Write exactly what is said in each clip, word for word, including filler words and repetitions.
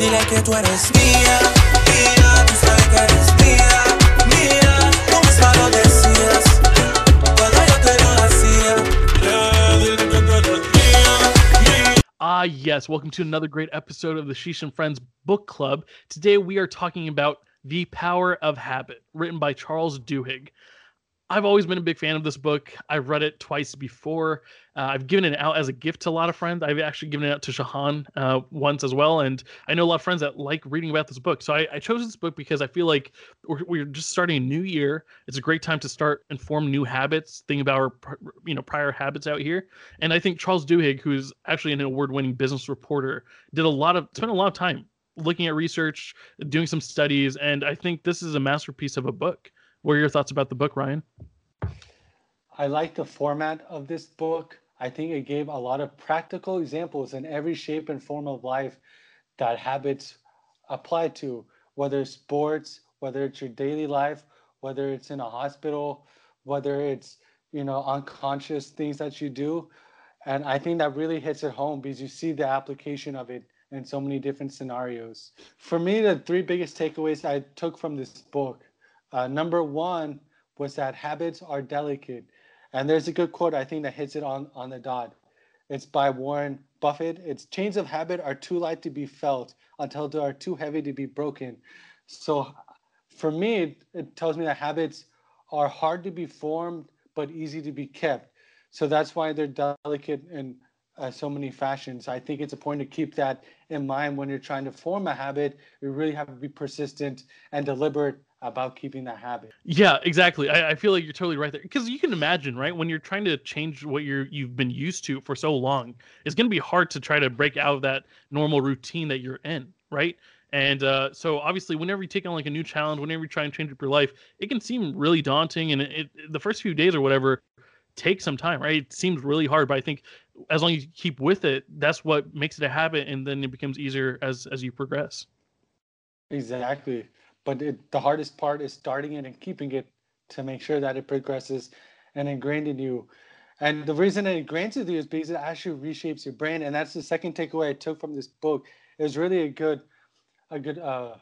dile que tú eres mía, mía, tú sabes que eres mía, mía, tú misma lo decías, cuando yo te lo hacía. Yeah, dile que tú eres mía, mía. Ah, yes. Welcome to another great episode of the Sheesh and Friends Book Club. Today we are talking about The Power of Habit, written by Charles Duhigg. I've always been a big fan of this book. I've read it twice before. Uh, I've given it out as a gift to a lot of friends. I've actually given it out to Shahan uh, once as well. And I know a lot of friends that like reading about this book. So I, I chose this book because I feel like we're, we're just starting a new year. It's a great time to start and form new habits, think about our you know prior habits out here. And I think Charles Duhigg, who's actually an award-winning business reporter, did a lot of spent a lot of time looking at research, doing some studies. And I think this is a masterpiece of a book. What are your thoughts about the book, Ryan? I like the format of this book. I think it gave a lot of practical examples in every shape and form of life that habits apply to, whether it's sports, whether it's your daily life, whether it's in a hospital, whether it's, you know, unconscious things that you do. And I think that really hits it home because you see the application of it in so many different scenarios. For me, the three biggest takeaways I took from this book. Uh, number one was that habits are delicate. And there's a good quote, I think, that hits it on, on the dot. It's by Warren Buffett. It's chains of habit are too light to be felt until they are too heavy to be broken. So for me, it, it tells me that habits are hard to be formed, but easy to be kept. So that's why they're delicate in uh, so many fashions. I think it's important to keep that in mind when you're trying to form a habit. You really have to be persistent and deliberate about keeping that habit. Yeah, exactly. I, I feel like you're totally right there, because you can imagine, right, when you're trying to change what you're you've been used to for so long, it's going to be hard to try to break out of that normal routine that you're in, right? And uh, so obviously, whenever you take on like a new challenge, whenever you try and change up your life, it can seem really daunting, and it, it the first few days or whatever take some time, right? It seems really hard, but I think as long as you keep with it, that's what makes it a habit, and then it becomes easier as as you progress. Exactly. But it, the hardest part is starting it and keeping it to make sure that it progresses and ingrained in you. And the reason it ingrains in you is because it actually reshapes your brain. And that's the second takeaway I took from this book. It was really a good, a good, uh,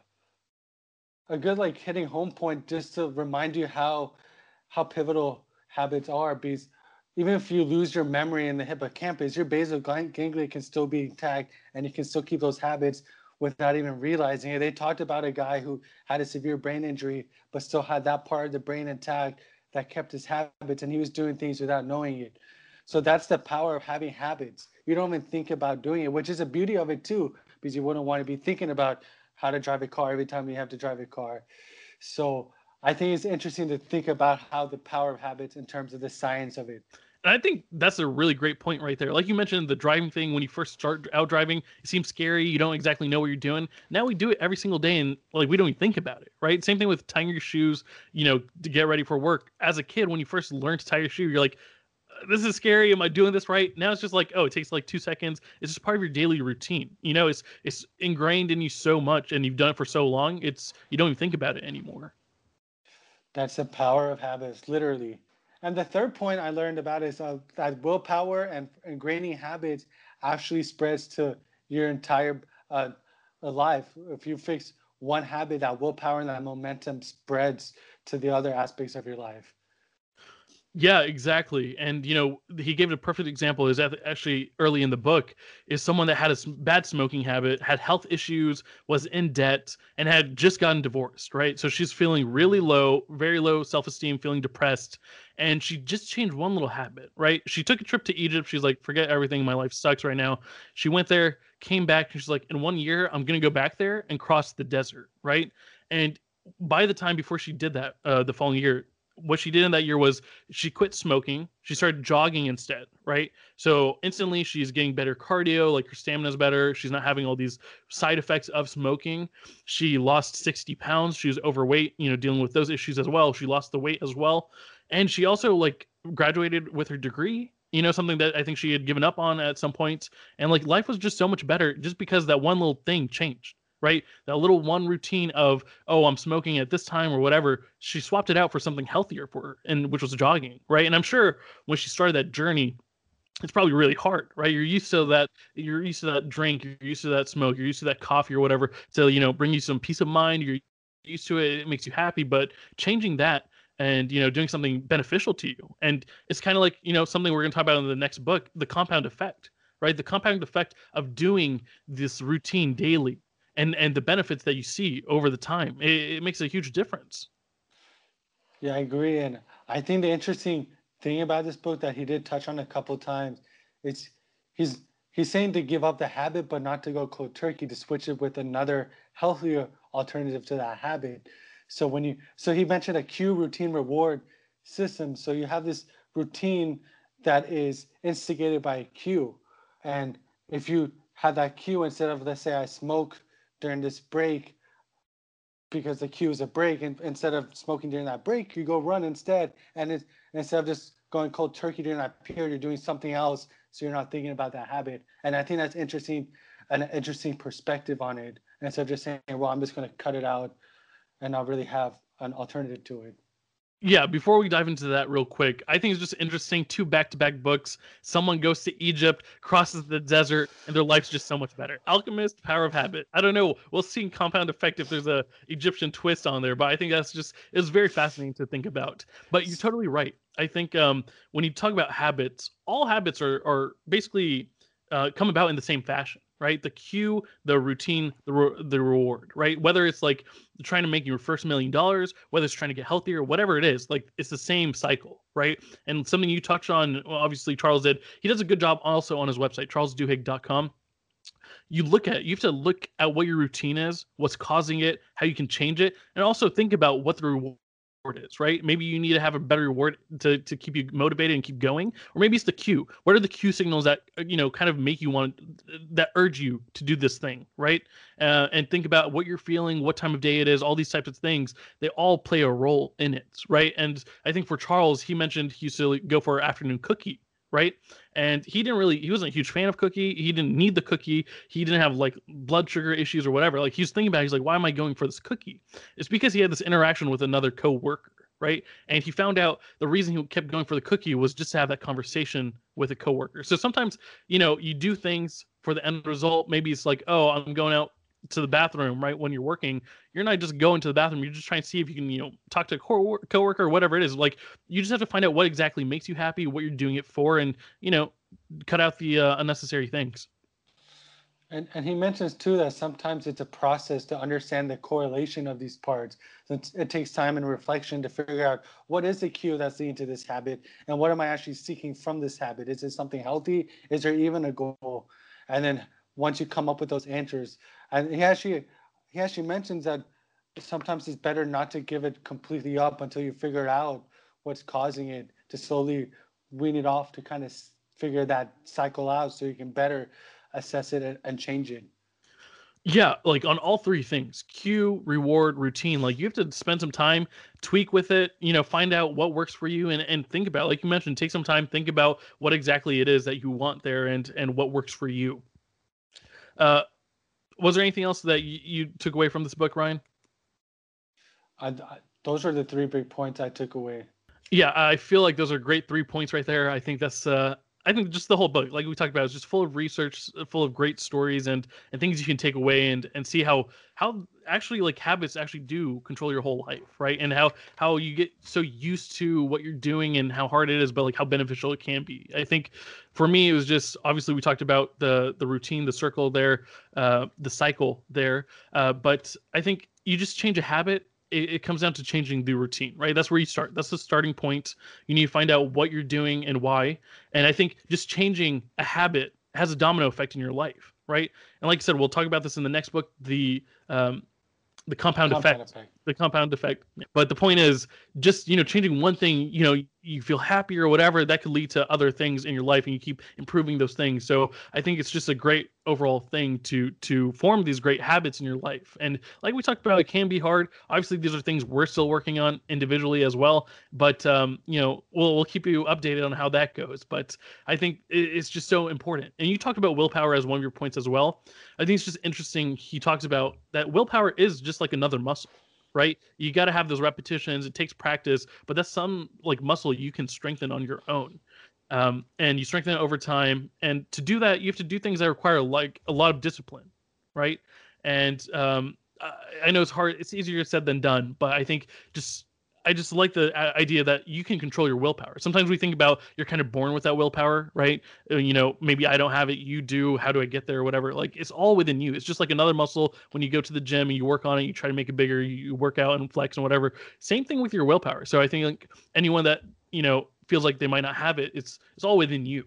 a good like hitting home point just to remind you how, how pivotal habits are. Because even if you lose your memory in the hippocampus, your basal ganglia can still be intact, and you can still keep those habits without even realizing it. They talked about a guy who had a severe brain injury, but still had that part of the brain intact that kept his habits, and he was doing things without knowing it. So that's the power of having habits. You don't even think about doing it, which is the beauty of it too, because you wouldn't want to be thinking about how to drive a car every time you have to drive a car. So I think it's interesting to think about how the power of habits in terms of the science of it. And I think that's a really great point right there. Like you mentioned, the driving thing, when you first start out driving, it seems scary. You don't exactly know what you're doing. Now we do it every single day, and like we don't even think about it, right? Same thing with tying your shoes, you know, to get ready for work. As a kid, when you first learn to tie your shoe, you're like, this is scary. Am I doing this right? Now it's just like, oh, it takes like two seconds. It's just part of your daily routine. You know, it's it's ingrained in you so much, and you've done it for so long. It's you don't even think about it anymore. That's the power of habits, literally. And the third point I learned about is uh, that willpower and ingraining habits actually spreads to your entire uh, life. If you fix one habit, that willpower and that momentum spreads to the other aspects of your life. Yeah, exactly. And, you know, he gave it a perfect example is that actually early in the book is someone that had a s- bad smoking habit, had health issues, was in debt, and had just gotten divorced, right? So she's feeling really low, very low self-esteem, feeling depressed. And she just changed one little habit, right? She took a trip to Egypt. She's like, forget everything. My life sucks right now. She went there, came back, and she's like, in one year, I'm going to go back there and cross the desert, right? And by the time before she did that, uh, the following year, what she did in that year was she quit smoking. She started jogging instead, right? So instantly she's getting better cardio, like her stamina's better. She's not having all these side effects of smoking. She lost sixty pounds. She was overweight, you know, dealing with those issues as well. She lost the weight as well. And she also like graduated with her degree, you know, something that I think she had given up on at some point. And like life was just so much better just because that one little thing changed. Right? That little one routine of, oh, I'm smoking at this time or whatever, she swapped it out for something healthier for her, and which was jogging, right? And I'm sure when she started that journey, it's probably really hard, right? You're used to that, you're used to that drink, you're used to that smoke, you're used to that coffee or whatever, to, you know, bring you some peace of mind. You're used to it, it makes you happy, but changing that and, you know, doing something beneficial to you. And it's kind of like, you know, something we're going to talk about in the next book, the compound effect, right? The compound effect of doing this routine daily and, and the benefits that you see over the time. It, it makes a huge difference. Yeah, I agree. And I think the interesting thing about this book that he did touch on a couple times, it's he's he's saying to give up the habit, but not to go cold turkey, to switch it with another healthier alternative to that habit. So when you so he mentioned a cue routine reward system. So you have this routine that is instigated by a cue. And if you have that cue, instead of, let's say I smoke during this break, because the cue is a break, and instead of smoking during that break, you go run instead. And it's, instead of just going cold turkey during that period, you're doing something else, so you're not thinking about that habit. And I think that's interesting, an interesting perspective on it. And instead of just saying, well, I'm just going to cut it out and not really have an alternative to it. Yeah, before we dive into that real quick, I think it's just interesting, two back-to-back books. Someone goes to Egypt, crosses the desert, and their life's just so much better. Alchemist, Power of Habit. I don't know. We'll see in Compound Effect if there's a Egyptian twist on there, but I think that's just, it's very fascinating to think about. But you're totally right. I think um, when you talk about habits, all habits are, are basically uh, come about in the same fashion, right? The cue, the routine, the re- the reward, right? Whether it's like trying to make your first million dollars, whether it's trying to get healthier, whatever it is, like it's the same cycle, right? And something you touched on, well, obviously Charles did. He does a good job also on his website, charles duhigg dot com. You look at, you have to look at what your routine is, what's causing it, how you can change it, and also think about what the reward is, right? Maybe you need to have a better reward to, to keep you motivated and keep going, or maybe it's the cue. What are the cue signals that, you know, kind of make you want, that urge you to do this thing, right? Uh, and think about what you're feeling, what time of day it is, all these types of things. They all play a role in it, right? And I think for Charles, he mentioned he used to go for an afternoon cookie, right? And he didn't really, he wasn't a huge fan of cookie. He didn't need the cookie. He didn't have like blood sugar issues or whatever. Like he was thinking about it, he's like, why am I going for this cookie? It's because he had this interaction with another coworker, right? And he found out the reason he kept going for the cookie was just to have that conversation with a coworker. So sometimes, you know, you do things for the end result. Maybe it's like, oh, I'm going out to the bathroom, right? When you're working, you're not just going to the bathroom. You're just trying to see if you can, you know, talk to a co- coworker or whatever it is. Like you just have to find out what exactly makes you happy, what you're doing it for, and, you know, cut out the uh, unnecessary things. And, and he mentions too that sometimes it's a process to understand the correlation of these parts. So it takes time and reflection to figure out what is the cue that's leading to this habit, and what am I actually seeking from this habit? Is it something healthy? Is there even a goal? And then once you come up with those answers, and he actually he actually mentions that sometimes it's better not to give it completely up until you figure out what's causing it, to slowly wean it off, to kind of figure that cycle out so you can better assess it and, and change it. Yeah, like on all three things, cue, reward, routine, like you have to spend some time, tweak with it, you know, find out what works for you, and, and think about, like you mentioned, take some time, think about what exactly it is that you want there, and, and what works for you. Uh, was there anything else that you, you took away from this book, Ryan? I, I, those are the three big points I took away. Yeah, I feel like those are great three points right there. I think that's, uh, I think just the whole book, like we talked about, is just full of research, full of great stories and, and things you can take away and, and see how, how actually like habits actually do control your whole life, right? And how, how you get so used to what you're doing and how hard it is, but like how beneficial it can be. I think for me, it was just, obviously we talked about the, the routine, the circle there, uh, the cycle there. Uh, but I think you just change a habit. It comes down to changing the routine, right? That's where you start. That's the starting point. You need to find out what you're doing and why. And I think just changing a habit has a domino effect in your life, right? And like I said, we'll talk about this in the next book, the um, the compound, compound effect, effect, the compound effect. But the point is just, you know, changing one thing, you know, you feel happy or whatever, that could lead to other things in your life and you keep improving those things. So I think it's just a great overall thing to, to form these great habits in your life. And like we talked about, it can be hard. Obviously, these are things we're still working on individually as well. But, um, you know, we'll, we'll keep you updated on how that goes. But I think it's just so important. And you talked about willpower as one of your points as well. I think it's just interesting. He talks about that willpower is just like another muscle. Right? You got to have those repetitions. It takes practice, but that's some like muscle you can strengthen on your own. um, and you strengthen it over time. And to do that, you have to do things that require like a lot of discipline, right? And um, I, I know it's hard; it's easier said than done. But I think just I just like the uh, idea that you can control your willpower. Sometimes we think about you're kind of born with that willpower, right? Uh, You know, maybe I don't have it, you do. How do I get there, or whatever? Like it's all within you. It's just like another muscle. When you go to the gym and you work on it, you try to make it bigger, you work out and flex and whatever. Same thing with your willpower. So I think like anyone that you know feels like they might not have it, it's it's all within you.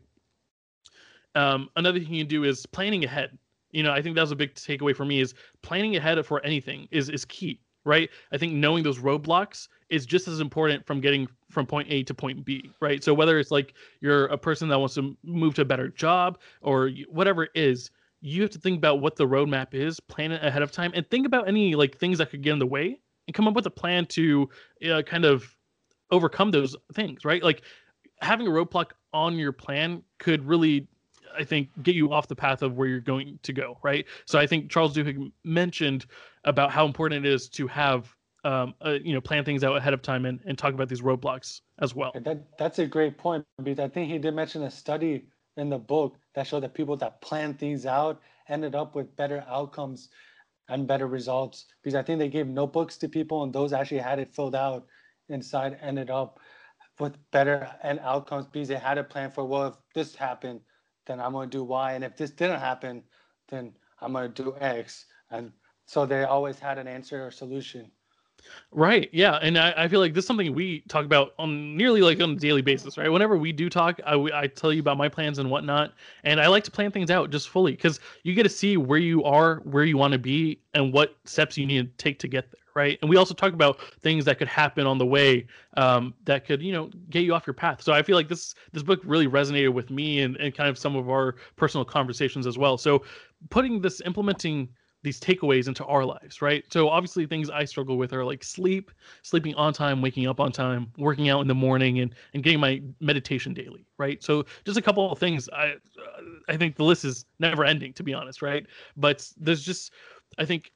Um, another thing you can do is planning ahead. You know, I think that was a big takeaway for me is planning ahead for anything is is key, right? I think knowing those roadblocks is just as important from getting from point A to point B, right? So whether it's like you're a person that wants to move to a better job or y- whatever it is, you have to think about what the roadmap is, plan it ahead of time, and think about any like things that could get in the way, and come up with a plan to uh, kind of overcome those things, right? Like having a roadblock on your plan could really, I think, get you off the path of where you're going to go, right? So I think Charles Duhigg mentioned about how important it is to have, um, uh, you know, plan things out ahead of time and, and talk about these roadblocks as well. And that that's a great point because I think he did mention a study in the book that showed that people that plan things out ended up with better outcomes and better results because I think they gave notebooks to people and those actually had it filled out inside ended up with better and outcomes because they had a plan for, well, if this happened, then I'm going to do Y, and if this didn't happen, then I'm going to do X. And so they always had an answer or solution. Right. Yeah. And I, I feel like this is something we talk about on nearly like on a daily basis, right? Whenever we do talk, I, we- I tell you about my plans and whatnot. And I like to plan things out just fully because you get to see where you are, where you want to be, and what steps you need to take to get there. Right. And we also talk about things that could happen on the way um, that could, you know, get you off your path. So I feel like this this book really resonated with me and, and kind of some of our personal conversations as well. So putting this, implementing these takeaways into our lives, right? So obviously things I struggle with are like sleep, sleeping on time, waking up on time, working out in the morning, and and getting my meditation daily, right? So just a couple of things. I uh, I think the list is never ending, to be honest, right? But there's just I think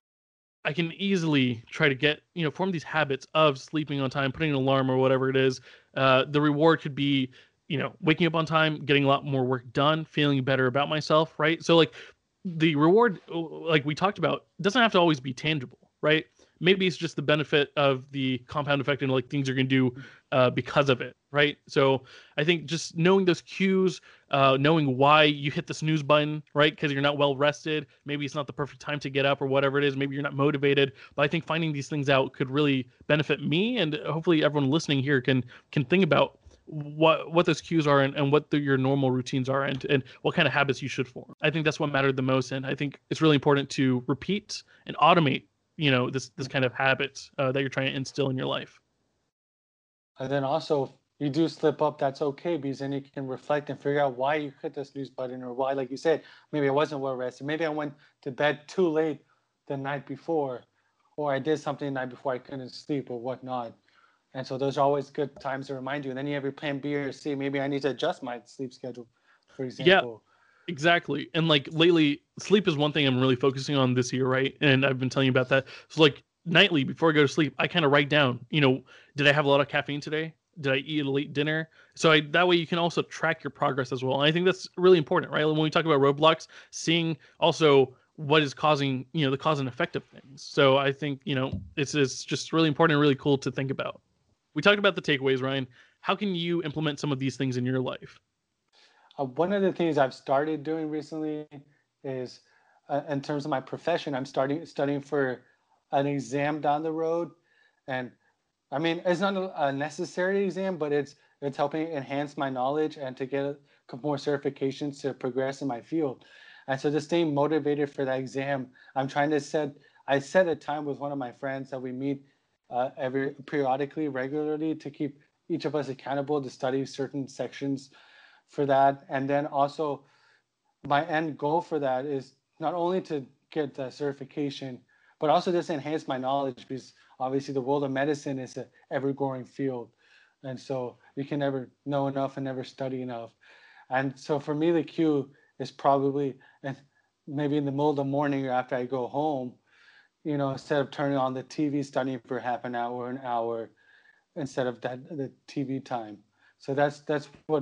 I can easily try to get, you know, form these habits of sleeping on time, putting an alarm or whatever it is. Uh, the reward could be, you know, waking up on time, getting a lot more work done, feeling better about myself, right? So like the reward, uh, like we talked about, doesn't have to always be tangible, right? Maybe it's just the benefit of the compound effect and like things you're gonna do uh, because of it, right? So I think just knowing those cues, uh, knowing why you hit the snooze button, right? Because you're not well rested. Maybe it's not the perfect time to get up or whatever it is. Maybe you're not motivated. But I think finding these things out could really benefit me, and hopefully everyone listening here can can think about what what those cues are and, and what the, your normal routines are and and what kind of habits you should form. I think that's what mattered the most, and I think it's really important to repeat and automate, you know, this this kind of habits uh, that you're trying to instill in your life. And then also, if you do slip up, that's okay because then you can reflect and figure out why you hit the snooze button or why, like you said, maybe I wasn't well rested. Maybe I went to bed too late the night before, or I did something the night before I couldn't sleep or whatnot. And so those are always good times to remind you. And then you have your plan B or C. Maybe I need to adjust my sleep schedule, for Yeah, example. exactly. And like lately, sleep is one thing I'm really focusing on this year, right? And I've been telling you about that. So like nightly before I go to sleep, I kind of write down, you know, did I have a lot of caffeine today? Did I eat a late dinner? So I, that way you can also track your progress as well. And I think that's really important, right? When we talk about roadblocks, seeing also what is causing, you know, the cause and effect of things. So I think, you know, it's it's just really important and really cool to think about. We talked about the takeaways, Ryan. How can you implement some of these things in your life? Uh, one of the things I've started doing recently is, uh, in terms of my profession, I'm starting studying for an exam down the road, and I mean it's not a, a necessary exam, but it's it's helping enhance my knowledge and to get a, couple more certifications to progress in my field. And so, just staying motivated for that exam, I'm trying to set. I set a time with one of my friends that we meet uh, every periodically, regularly, to keep each of us accountable to study certain sections for that. And then also my end goal for that is not only to get the certification, but also just enhance my knowledge because obviously the world of medicine is an ever growing field. And so you can never know enough and never study enough. And so for me, the cue is probably, and maybe in the middle of the morning or after I go home, you know, instead of turning on the T V, studying for half an hour, an hour, instead of that the T V time. So that's that's what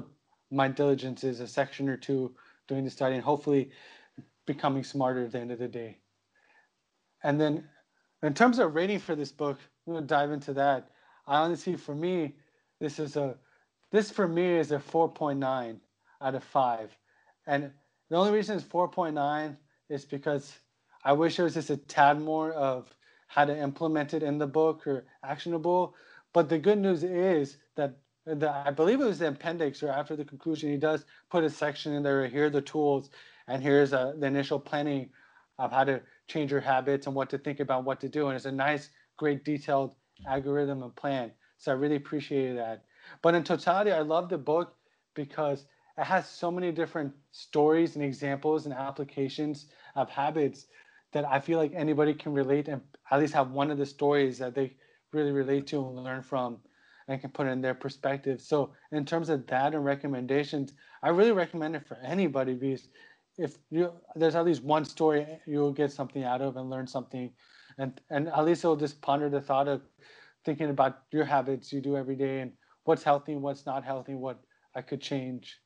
my diligence is a section or two doing the study and hopefully becoming smarter at the end of the day. And then in terms of rating for this book, I'm going to dive into that. I honestly, for me, this is a, this for me is a four point nine out of five. And the only reason it's four point nine is because I wish there was just a tad more of how to implement it in the book or actionable. But the good news is that the, I believe it was the appendix or after the conclusion, he does put a section in there, here are the tools, and here's a, the initial planning of how to change your habits and what to think about, what to do. And it's a nice, great detailed algorithm and plan. So I really appreciated that. But in totality, I love the book because it has so many different stories and examples and applications of habits that I feel like anybody can relate and at least have one of the stories that they really relate to and learn from and can put in their perspective. So in terms of that and recommendations, I really recommend it for anybody because if you there's at least one story you'll get something out of and learn something, and and at least it'll just ponder the thought of thinking about your habits you do every day and what's healthy and what's not healthy, what I could change.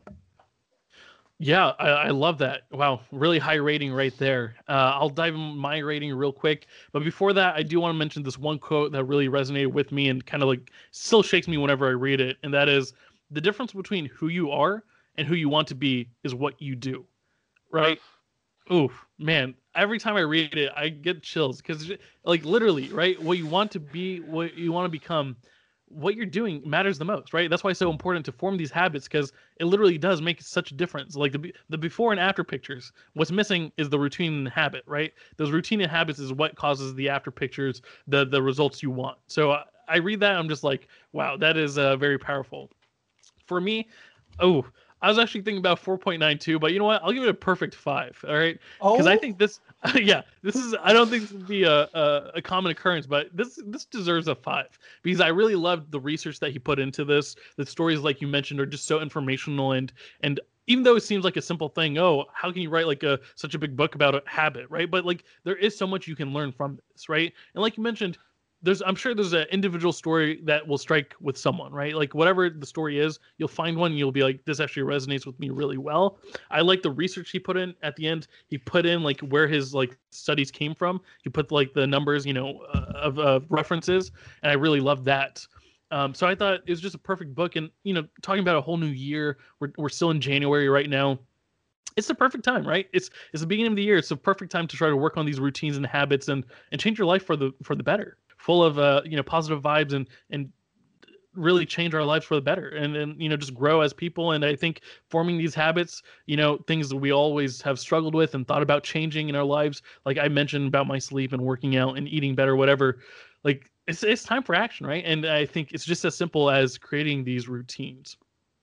Yeah, I, I love that. Wow, really high rating right there. Uh, I'll dive in my rating real quick. But before that, I do want to mention this one quote that really resonated with me and kind of like still shakes me whenever I read it. And that is, the difference between who you are and who you want to be is what you do. Right? Oof, man. Every time I read it, I get chills because like literally, right? What you want to be, what you want to become, what you're doing matters the most, right? That's why it's so important to form these habits because it literally does make such a difference. Like the the before and after pictures, what's missing is the routine and habit, right? Those routine and habits is what causes the after pictures, the the results you want. So I, I read that, I'm just like, wow, that is uh, very powerful. For me, oh, I was actually thinking about four point nine two, but you know what? I'll give it a perfect five. All right, because Oh, I think this, yeah, this is. I don't think this would be a, a a common occurrence, but this this deserves a five because I really loved the research that he put into this. The stories, like you mentioned, are just so informational and and even though it seems like a simple thing, oh, how can you write like a such a big book about a habit, right? But like there is so much you can learn from this, right? And like you mentioned, there's I'm sure there's an individual story that will strike with someone, right? Like whatever the story is, you'll find one and you'll be like, this actually resonates with me really well. I like the research he put in at the end. He put in like where his like studies came from. He put like the numbers, you know, uh, of uh, references, and I really loved that. Um, so I thought it was just a perfect book. And you know, talking about a whole new year, we're we're still in January right now. It's the perfect time, right? It's it's the beginning of the year. It's the perfect time to try to work on these routines and habits and and change your life for the for the better. Full of uh you know positive vibes and and really change our lives for the better and and you know just grow as people. And I think forming these habits, you know things that we always have struggled with and thought about changing in our lives, like I mentioned about my sleep and working out and eating better, whatever, like it's it's time for action, right? And I think it's just as simple as creating these routines.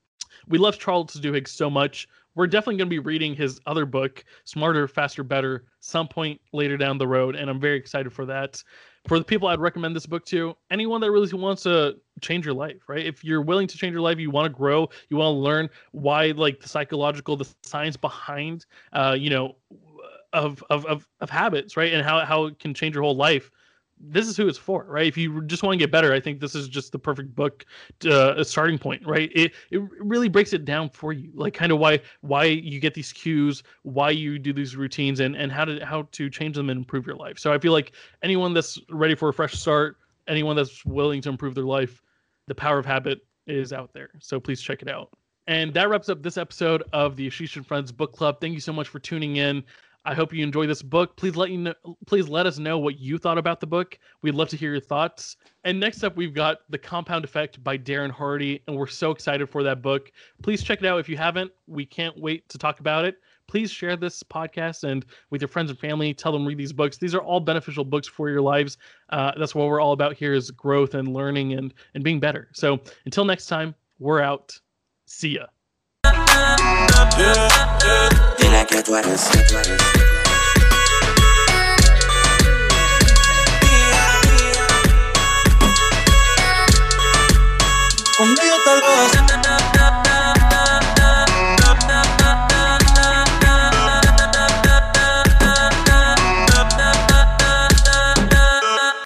We love Charles Duhigg so much. We're definitely going to be reading his other book, Smarter, Faster, Better, some point later down the road, and I'm very excited for that. For the people I'd recommend this book to, anyone that really wants to change your life, right? If you're willing to change your life, you want to grow, you want to learn why, like the psychological, the science behind, uh, you know, of, of of of habits, right? And how how it can change your whole life. This is who it's for, right? If you just want to get better, I think this is just the perfect book, uh, a starting point, right? It it really breaks it down for you, like kind of why why you get these cues, why you do these routines, and and how to how to change them and improve your life. So I feel like anyone that's ready for a fresh start, anyone that's willing to improve their life, The Power of Habit is out there. So please check it out. And that wraps up this episode of the Ashish and Friends Book Club. Thank you so much for tuning in. I hope you enjoy this book. Please let you know, please let us know what you thought about the book. We'd love to hear your thoughts. And next up, we've got The Compound Effect by Darren Hardy, and we're so excited for that book. Please check it out if you haven't. We can't wait to talk about it. Please share this podcast and with your friends and family. Tell them read these books. These are all beneficial books for your lives. Uh, that's what we're all about here is growth and learning and, and being better. So until next time, we're out. See ya. Dile que tú eres. Conmigo tal vez